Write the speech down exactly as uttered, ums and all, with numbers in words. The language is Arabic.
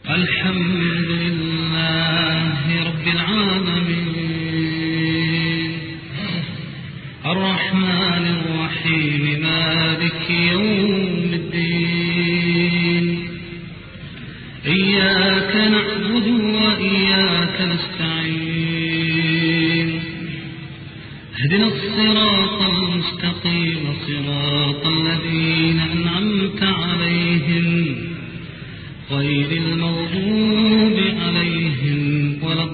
الحمد لله رب العالمين الرحمن الرحيم مالك يوم الدين إياك نعبد وإياك نستعين اهدنا الصراط المستقيم صراط الذين أنعمت عليهم غير المغضوب عليهم ولا